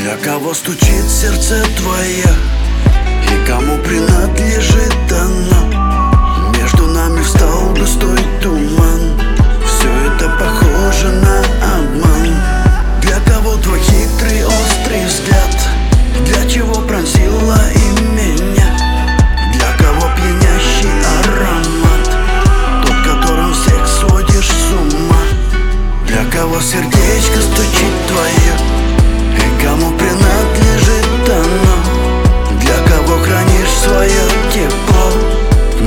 Для кого стучит сердце твое и кому принадлежит оно? Между нами встал густой туман. Все это похоже на обман. Для кого твой хитрый острый взгляд? Для чего пронзила и меня? Для кого пьянящий аромат, тот, которым всех сводишь с ума? Для кого сердечко стучит твое и кому принадлежит оно? Для кого хранишь свое тепло?